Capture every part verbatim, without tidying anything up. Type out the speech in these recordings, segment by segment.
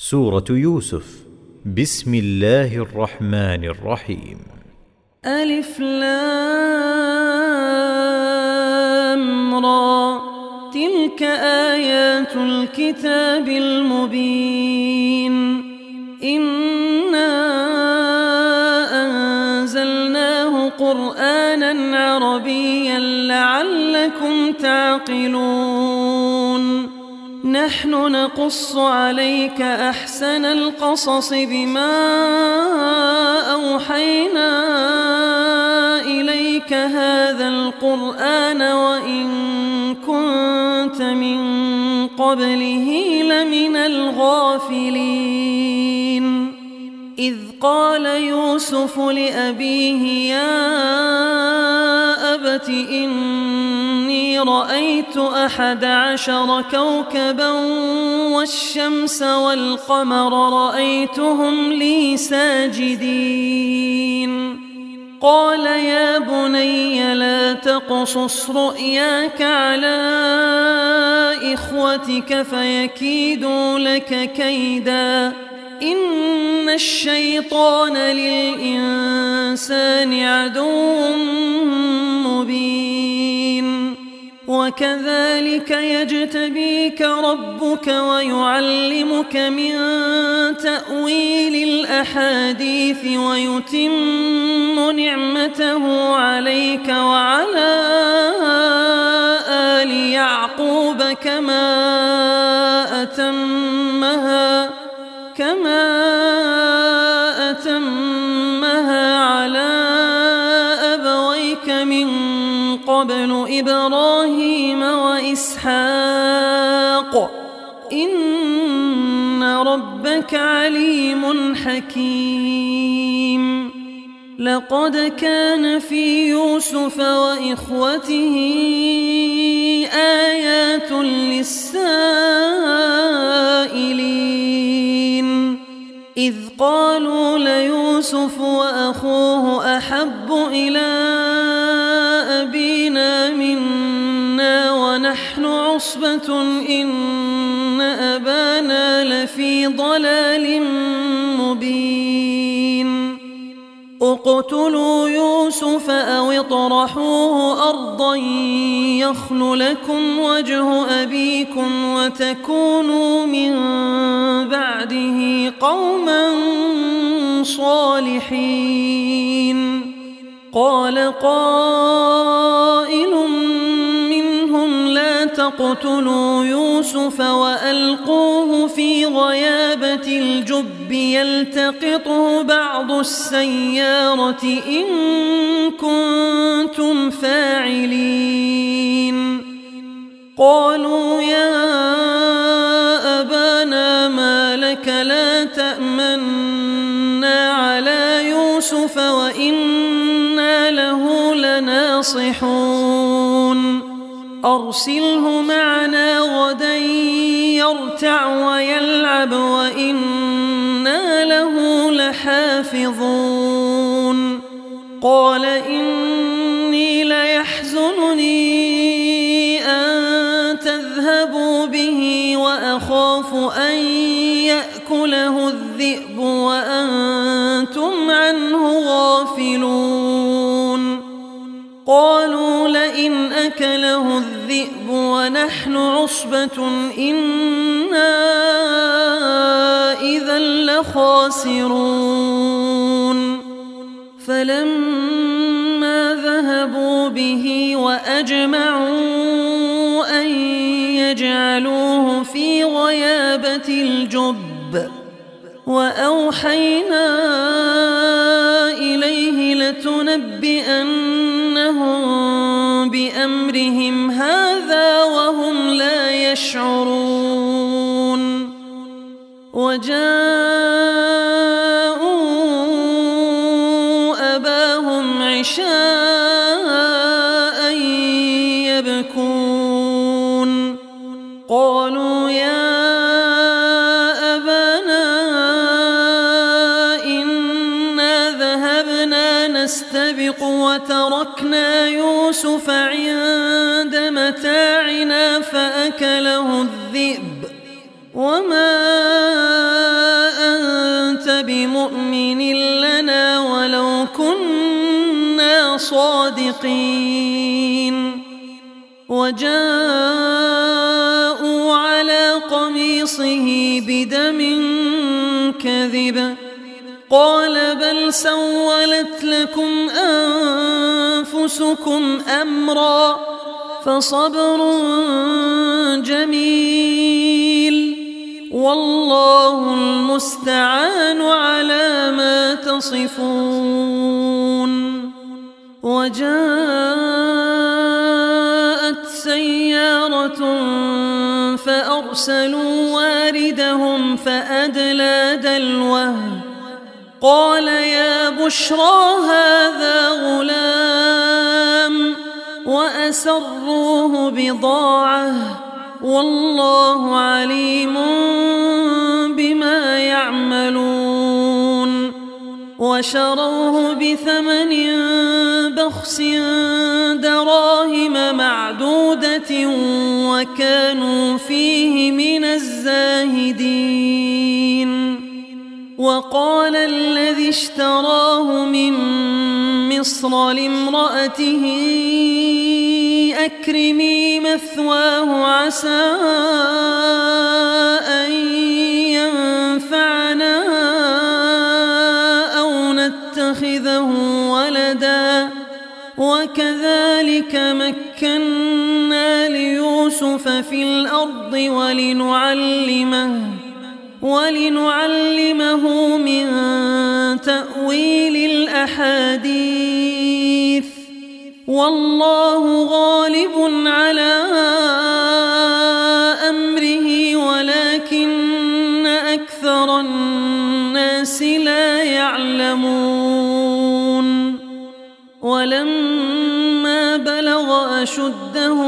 سورة يوسف. بسم الله الرحمن الرحيم. ألف لام را، تلك آيات الكتاب المبين. إنا أنزلناه قرآنا عربيا لعلكم تعقلون. نحن نقص عليك أحسن القصص بما أوحينا إليك هذا القرآن وإن كنت من قبله لمن الغافلين. إذ قال يوسف لأبيه يا أبت إني رأيت أحد عشر كوكبا والشمس والقمر رأيتهم لي ساجدين. قال يا بني لا تقصص رؤياك على إخوتك فيكيدوا لك كيدا، إن الشيطان للإنسان عدو مبين. وكذلك يجتبيك ربك ويعلمك من تأويل الأحاديث ويتم نعمته عليك وعلى آل يعقوب كما أتمها كما أتمها على أبويك من قبل إبراهيم وإسحاق إن ربك عليم حكيم. لقد كان في يوسف وإخوته آيات للسائلين، إذ قالوا ليوسف وأخوه أحب إلى أبينا منا ونحن عصبة إن أبانا لفي ضلال مبين. اقتلوا يوسف أو اطرحوه أرضا يخل لكم وجه أبيكم وتكونوا من بعده قوما صالحين. قال قائل منهم لا تقتلوا يوسف وألقوه في غيابة الجب يلتقطه بعض السيارة إن كنتم فاعلين. قالوا يا أبانا ما لك لا تأمنا على يوسف وإنا له لناصحون. أرسله معنا غدا يرتع ويلعب وإنا له لحافظون. قال إني ليحزنني أن تذهبوا به وأخاف أن يأكله الذئب وأنتم عنه غافلون. قالوا لئن أكله الذئب ونحن عصبة إنا إذا لخاسرون. فلما ذهبوا به وأجمعوا أن يجعلوه في غيابة الجب وأوحينا إليه لتنبئنهم بأمرهم هذا وهم لا يشعرون. وجاءوا أباهم عشاء يبكون. قالوا يا نستبق وتركنا يوسف عند متاعنا فأكله الذئب وما صادقين وجاءوا على قميصه بدم كذب قال بل سولت لكم أنفسكم أمرا فصبر جميل والله المستعان على ما تصفون. وجاءت سيارة فأرسلوا واردهم فأدلى دلوه قال يا بشرى هذا غلام وأسروه بضاعة والله عليم بما يعملون وشروه بثمن بخس دراهم معدودة وكانوا فيه من الزاهدين. وقال الذي اشتراه من مصر لامرأته أكرمي مثواه عسى أن ينفعنا أو نتخذه ولدا وكذلك مكنا ليوسف في الأرض ولنعلمه ولنعلمه من تأويل الأحاديث والله غالب على أمره ولكن أكثر الناس لا يعلمون. ولما بلغ أشده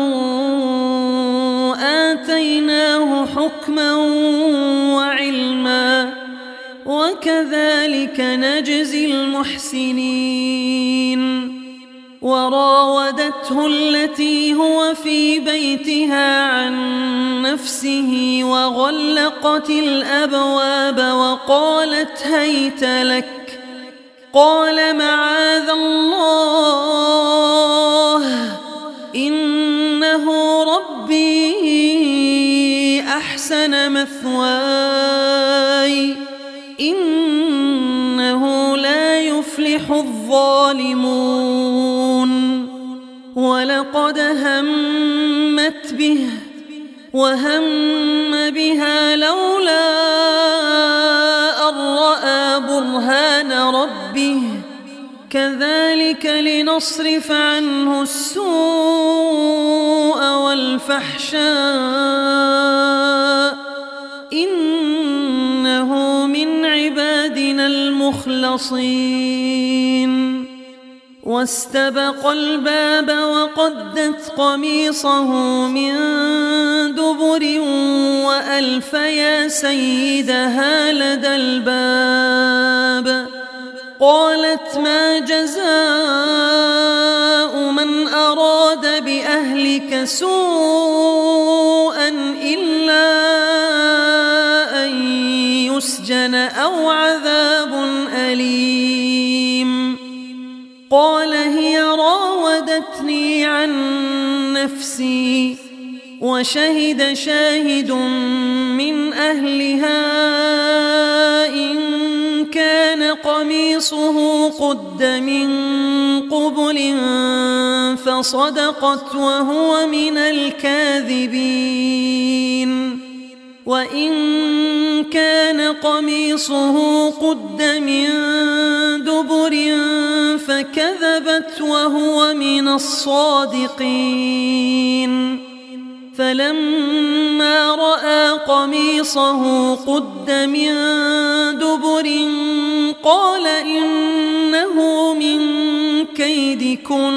آتيناه حكما وعلما وكذلك نجزي المحسنين. وراودته التي هو في بيتها عن نفسه وغلقت الأبواب وقالت هيت لك قال معاذ الله إنه ربي أحسن مثواي إنه لا يفلح الظالمون. ولقد همت به وهم بها لولا أن رأى برهان ربه كذلك لنصرف عنه السوء والفحشاء إنه من عبادنا المخلصين. واستبق الباب وقدت قميصه من دبر وألف يا سيدها لدى الباب قالت ما جزاء من أراد بأهلك سوءا إلا أن يسجن أو عذاب أليم. قال هي راودتني عن نفسي وشهد شاهد من أهلها إن كان قميصه قد من قبل فصدقت وهو من الكاذبين وإن كان قميصه قد من دبر فكذبت وهو من الصادقين. فلما رأى قميصه قد من دبر قال إنه من كيدكن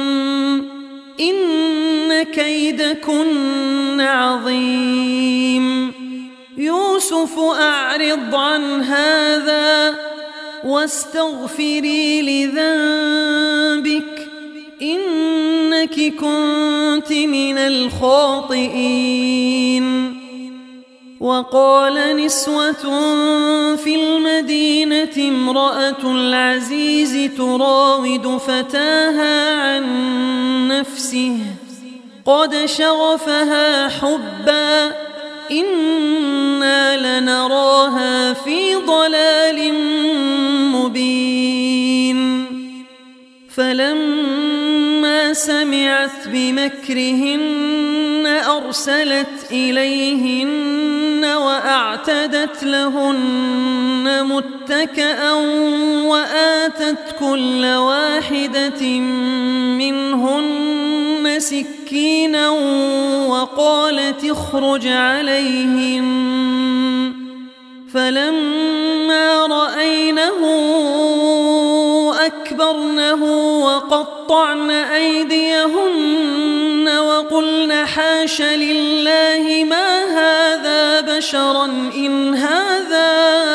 إن كيدكن عظيم. يوسف أعرض عن هذا واستغفري لذنبك إنك كنت من الخاطئين. وقال نسوة في المدينة امرأة العزيز تراود فتاها عن نفسه قد شغفها حبا إنا لنراها في ضلال مبين فلما سمعت بمكرهن أرسلت إليهن وأعتدت لهن متكأ وآتت كل واحدة منهن سكينا وقالت اخرج عليهن فلما رأينه أكبرنه وقطعن أيديهن وقلن حاش لله ما هذا بشرا إن هذا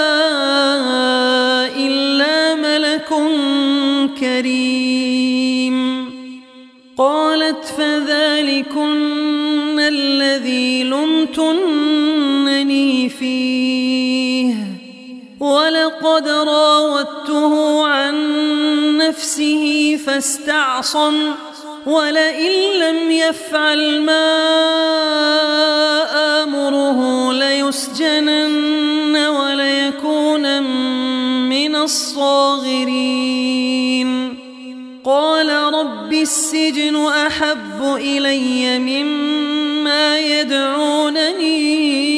إلا ملك كريم قالت فذلكن الذي لمتنني فيه ولقد راودته عن نفسه فاستعصم ولئن لم يفعل ما آمره ليسجنن وليكون من الصاغرين قال رب السجن أحب إلي مما يدعونني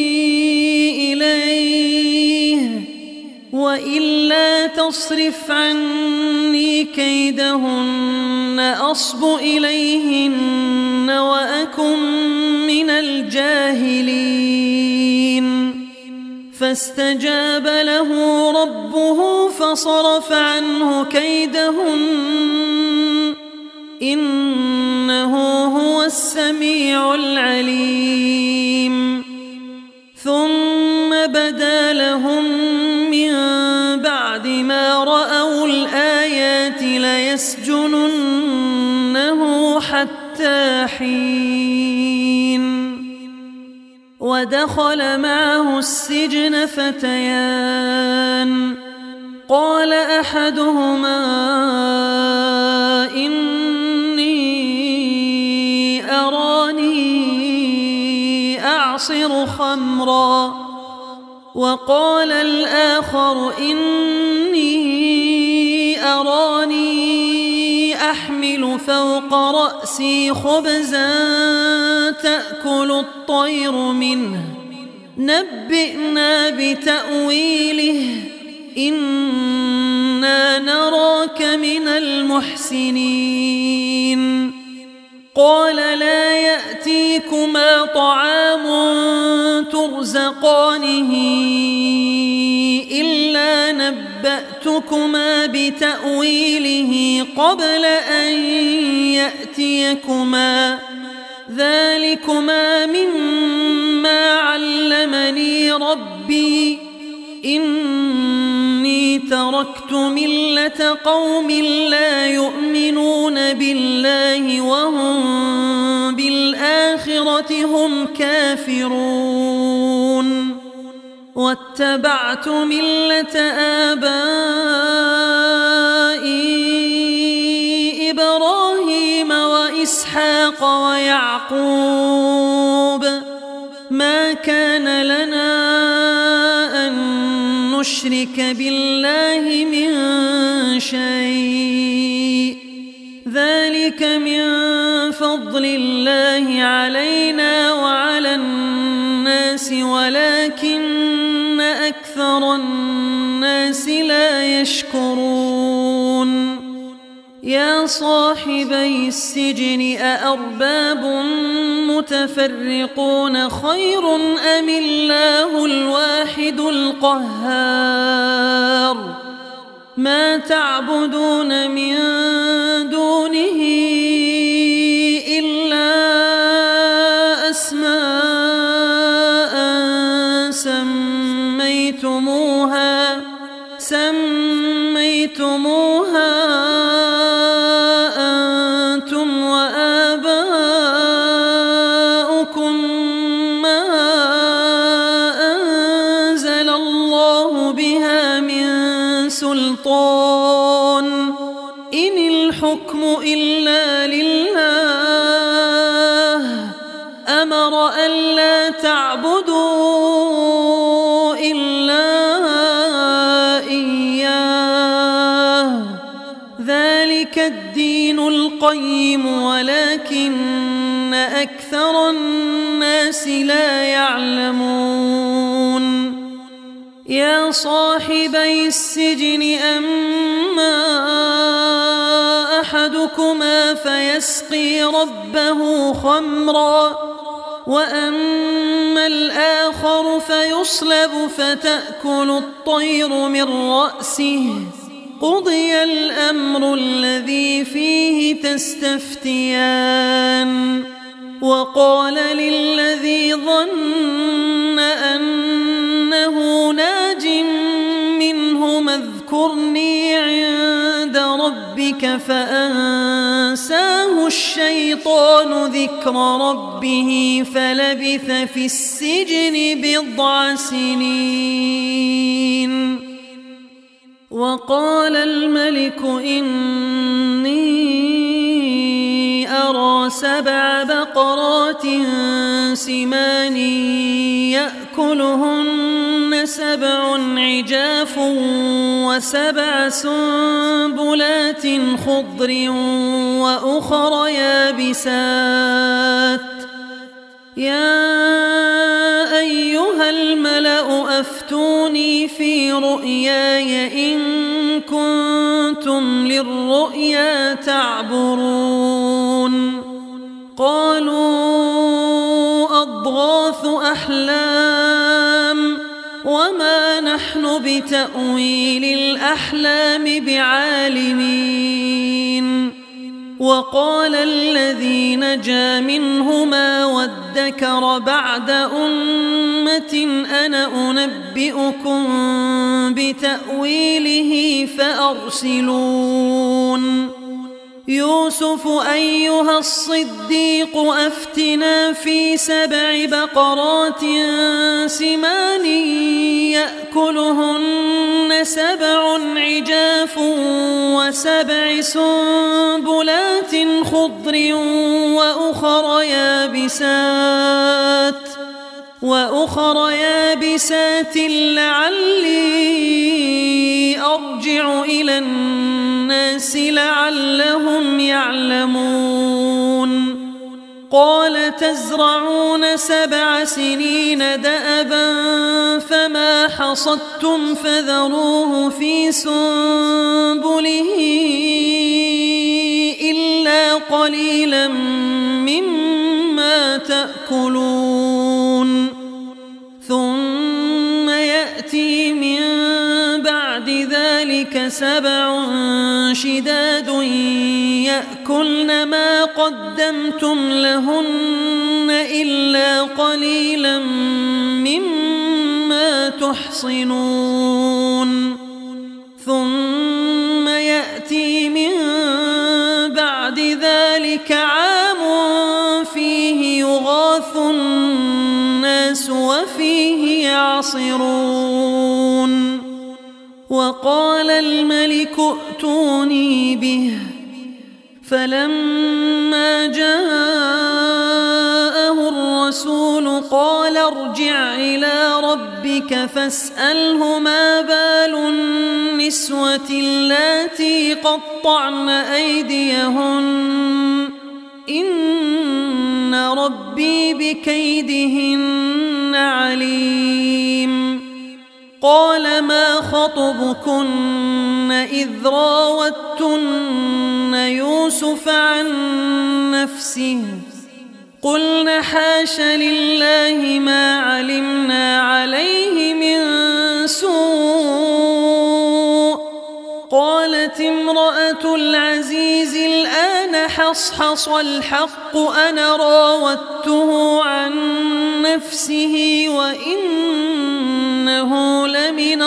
إليه وإلا تصرف عني كيدهن أصب إليهن وأكن من الجاهلين فاستجاب له ربه فصرف عنه كيدهن إنه هو السميع العليم ثم بدا لهم من بعد ما رأوا الآيات ليسجننه حتى حين ودخل معه السجن فتيان قال أحدهما إني أراني أعصر خمرا وقال الآخر إني أراني أحمل فوق رأسي خبزا تأكل الطير منه نبئنا بتأويله إنا نراك من المحسنين قال لا يأتيكما طعام ترزقانه إلا نبأتكما بتأويله قبل أن يأتيكما ذلكما مما علمني ربي إني تركت ملة قوم لا يؤمنون بالله وهم بالآخرة هم كافرون واتبعت ملة آبائي إبراهيم وإسحاق ويعقوب ما كان لنا نشرك بالله من شيء ذلك من فضل الله علينا وعلى الناس ولكن أكثر الناس لا يشكرون يا صاحبي السجن أأرباب متفرقون خير أم الله الواحد القهار ما تعبدون من دونه إلا أسماء سميتموها سميتموها أنتم وآباؤكم ما سلطان إن الحكم إلا لله أمر ألا تعبدوا إلا إياه ذلك الدين القيم ولكن أكثر الناس لا يعلمون يا صاحبي السجن أما أحدكما فيسقي ربه خمرا وأما الآخر فيصلب فتأكل الطير من رأسه قضي الأمر الذي فيه تستفتيان وقال للذي ظن أنه ناج منهما اذكرني عند ربك فأنساه الشيطان ذكر ربه فلبث في السجن بضع سنين وقال الملك إني أرى سبع بقرات سمان يأكلهن سبع عجاف وسبع سنبلات خضر وأخر يابسات يا أيها الملأ أفتوني في رؤياي إن كنتم للرؤيا تعبرون قالوا أضغاث أحلام وما نحن بتأويل الأحلام بعالمين وقال الذي نجا منهما وادكر بعد أمة أنا أنبئكم بتأويله فأرسلون يوسف أيها الصديق أفتنا في سبع بقرات سمان يأكلهن سبع عجاف وسبع سنبلات خضر وأخر يابسات وأخر يابسات لعلي أرجع إلى الناس لعلهم يعلمون قال تزرعون سبع سنين دأبا فما حصدتم فذروه في سنبله إلا قليلا مما تأكلون ثم يأتي من بعد ذلك سبع شداد يأكلن ما قدمتم لهن إلا قليلا مما تحصنون ثم يأتي من بعد ذلك عام فيه يغاث الناس وفيه يعصرون وقال الملك ائتوني به فلما جاءه الرسول قال ارجع إلى ربك فاسأله ما بال النسوة اللاتي قطعن أيديهن إن ربي بكيدهن عليم قال ما خطبكن إذ راوتن يوسف عن نفسه قلن حاش لله ما علمنا عليه من سوء قالت امرأة العزيز الآن حصحص الحق أنا راودته عن نفسه وإنه لمن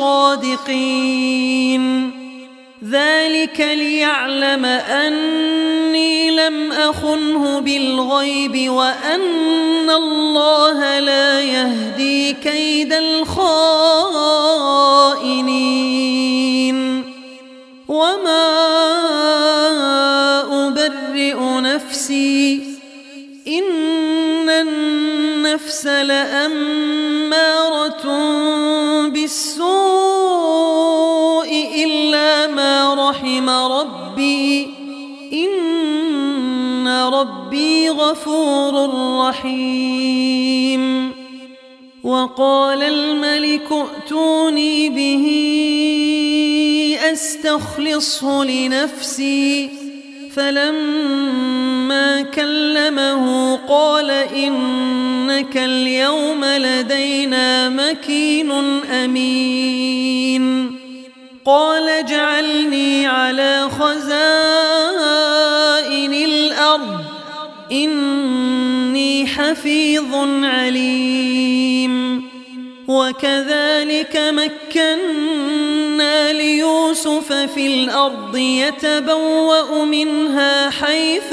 الصادقين ذلك ليعلم أني لم أخنه بالغيب وأن الله لا يهدي كيد الخائنين بالسوء إلا ما رحم ربي إن ربي غفور رحيم وقال الملك ائتوني به أستخلصه لنفسي فلما كلمه قال إنك اليوم لدينا مكين أمين قال اجعلني على خزائن الأرض إني حفيظ عليم وكذلك مكنا ليوسف في الأرض يتبوأ منها حيث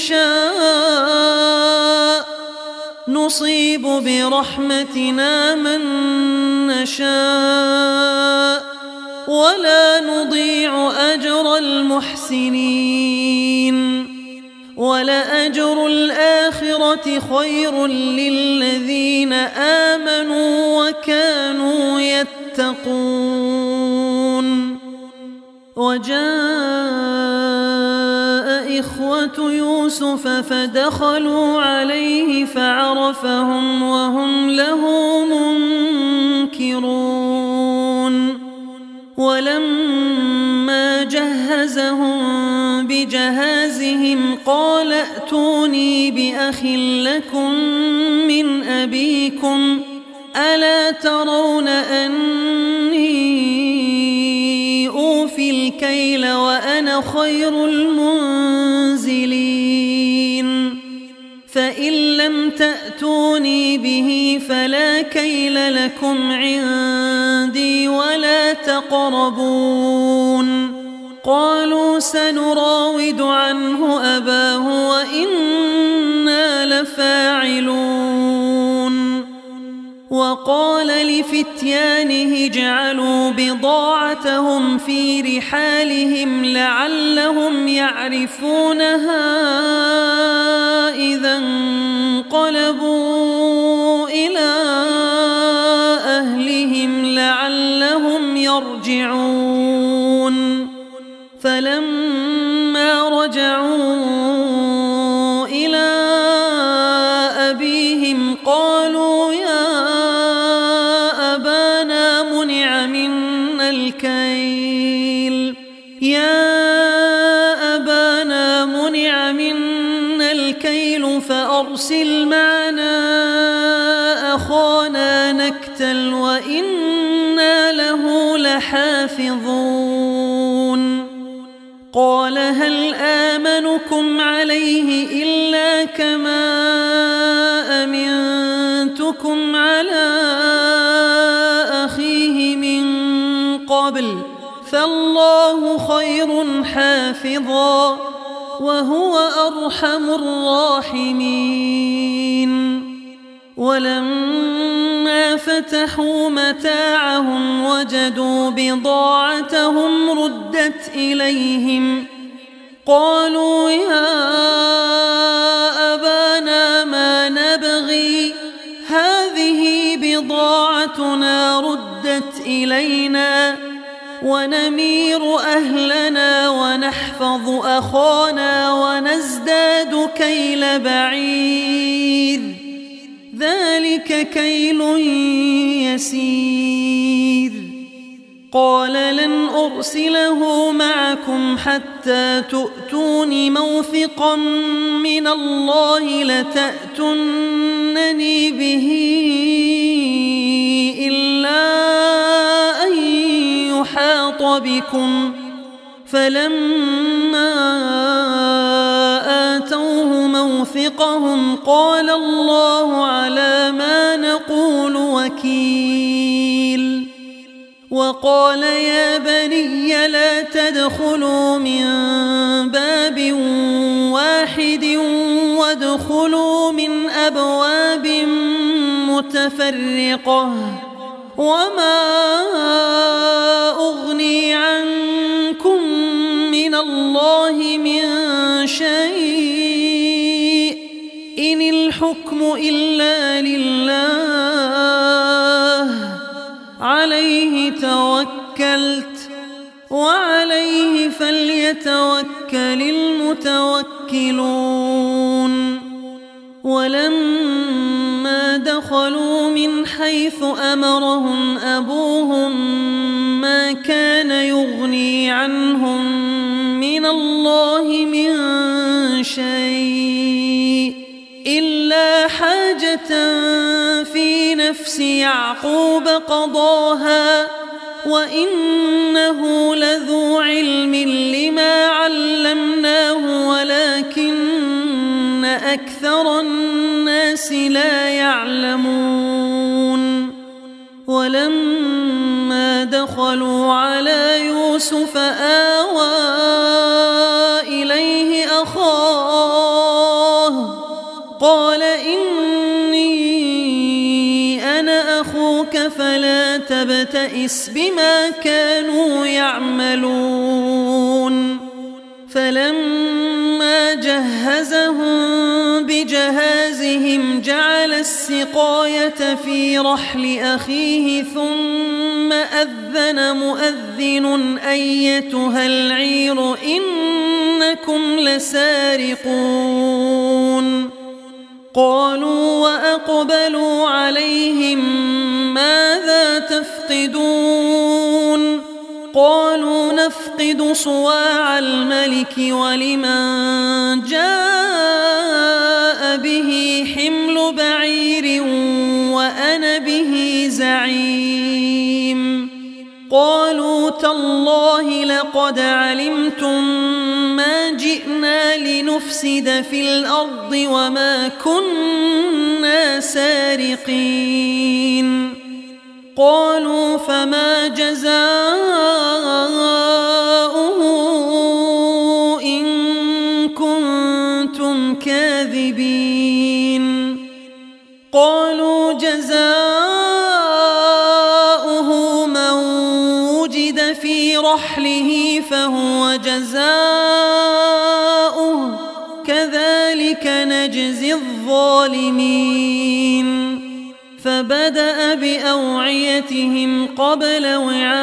يشاء نصيب برحمتنا من نشاء ولا نضيع أجر المحسنين ولأجر الآخرة خير للذين آمنوا وكانوا يتقون وجاء إخوة يوسف فدخلوا عليه فعرفهم وهم له منكرون ولما جهزهم بجهازهم قال ائتوني بأخ لكم من أبيكم ألا ترون أني أوفي الكيل وأنا خير المنزلين فإن لم تأتوني به فلا كيل لكم عندي ولا تقربون قالوا سنراود عنه أباه وإنا لفاعلون وقال لفتيانه اجعلوا بضاعتهم في رحالهم لعلهم يعرفونها إذا انقلبوا إلى أهلهم لعلهم يرجعون فلما رجعوا إلى أبيهم قالوا يا أبانا منع منا الكيل يا أبانا منع منا الكيل فأرسل معنا أخانا نكتل وإنا له لحافظون قال هل آمنكم عليه إلا كما أمنتكم على أخيه من قبل فالله خير حافظا وهو أرحم الراحمين ولما فتحوا متاعهم وجدوا بضاعتهم ردت إليهم قالوا يا أبانا ما نبغي هذه بضاعتنا ردت إلينا ونمير أهلنا ونحفظ أخانا ونزداد كيل بعير ذلك كيل يسير قال لن أرسله معكم حتى تؤتون موثقا من الله لتأتونني به إلا أن يحاط بكم فلما آتوه موثقهم قال الله على ما نقول وكيل وقال يا بني لا تدخلوا من باب واحد وادخلوا من أبواب متفرقة وما أغني عنكم من الله من شيء إن الحكم إلا لله عليه عليه توكلت وعليه فليتوكل المتوكلون. ولما دخلوا من حيث أمرهم أبوهم ما كان يغني عنهم من الله من شيء إلا حاجة في نفس يعقوب قضاها وإنه لذو علم لما علمناه ولكن أكثر الناس لا يعلمون. ولما دخلوا على يوسف آوى إليه أخاه قال إني أنا أخوك فلا تبتئس بما كانوا يعملون. فلما جهزهم بجهازهم جعل السقاية في رحل أخيه ثم أذن مؤذن أيتها العير إنكم لسارقون. قالوا وأقبلوا عليهم ماذا تفقدون؟ قالوا نفقد صواع الملك ولمن جاء به حمل بعير وأنا به زعيم. قالوا تالله لقد علمتم ما جئنا لنفسد في الأرض وما كنا سارقين. قالوا فما جزاؤه إن كنتم كاذبين؟ قالوا جزاؤه من وجد في رحله فهو جزاؤه كذلك نجزي الظالمين. فبدأ بأوعيتهم قبل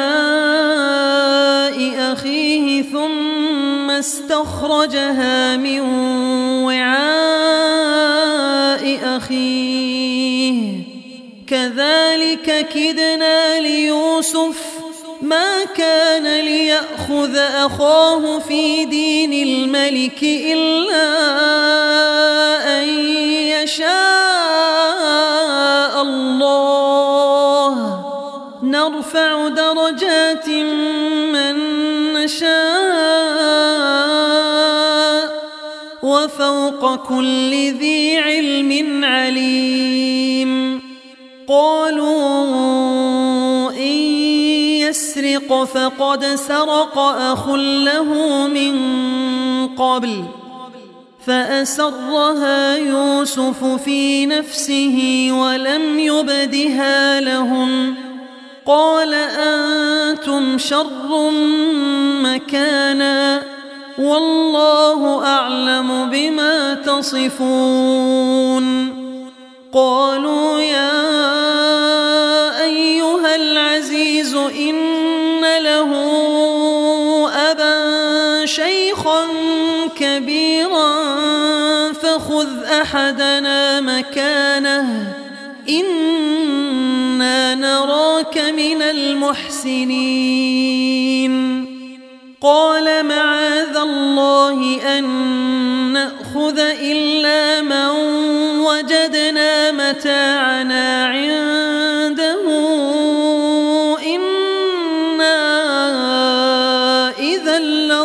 وعاء أخيه ثم استخرجها من وعاء أخيه كذلك كدنا ليوسف ما كان ليأخذ أخاه في دين الملك إلا أن يشاء الله نرفع درجات من نشاء وفوق كل ذي علم عليم. قالوا إن يسرق فقد سرق أخ له من قبل فأسرها يوسف في نفسه ولم يبدها لهم. قال أنتم شر مكانا والله أعلم بما تصفون. قالوا يا أيها العزيز إن له أبا شيخا كبيرا فخذ أحدنا مكانه إنا نراك من المحسنين. قال معاذ الله أن نأخذ إلا من وجدنا متاعنا عنده إنا إذا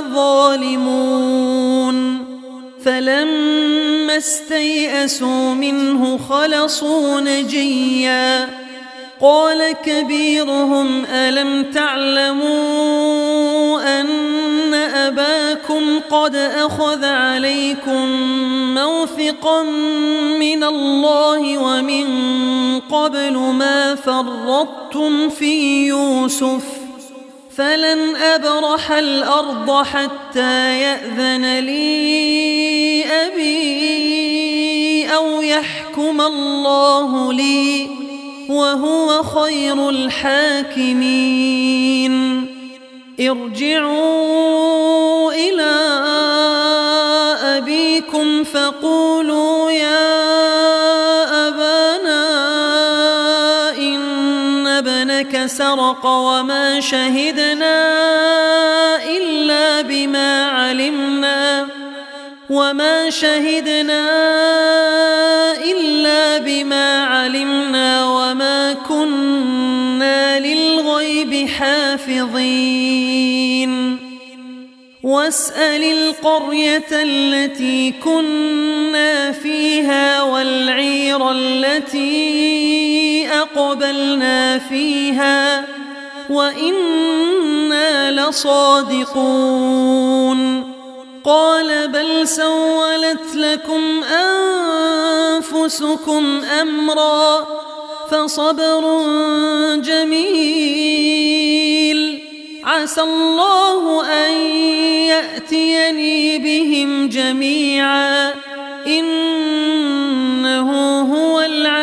لظالمون. فلما استيئسوا منه خلصوا نجيا. قال كبيرهم ألم تعلموا أن أباكم قد أخذ عليكم موثقا من الله ومن قبل ما فرطتم في يوسف فلن أبرح الأرض حتى يأذن لي أبي أو يحكم الله لي وهو خير الحاكمين ارجعوا إلى أبيكم فقولوا يا أبانا إن ابنك سرق وما شهدنا إلا بما علمنا وما شهدنا إلا بما علمنا وما كنا للغيب حافظين واسأل القرية التي كنا فيها والعير التي أقبلنا فيها وإنا لصادقون قال بل سولت لكم أنفسكم أمرا فصبر جميل عسى الله أن يأتيني بهم جميعا إن